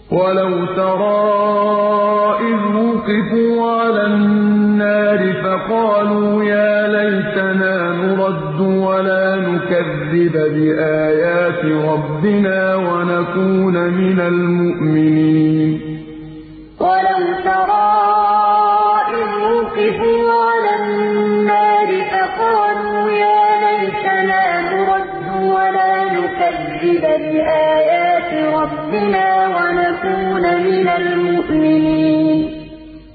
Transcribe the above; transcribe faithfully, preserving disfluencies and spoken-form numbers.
وَلَوْ تَرَىٰ إِذْ وُقِفُوا عَلَى النَّارِ فَقَالُوا يَا لَيْتَنَا نُرَدُّ وَلَا نُكَذِّبَ بِآيَاتِ رَبِّنَا وَنَكُونَ مِنَ الْمُؤْمِنِينَ وَلَوْ تَرَىٰ إِذْ وُقِفُوا عَلَى النَّارِ فَقَالُوا يَا لَيْتَنَا نُرَدُّ وَلَا نُكَذِّبَ بِآيَاتِ رَبِّنَا وَنَكُونَ مِنَ الْمُؤْمِنِينَ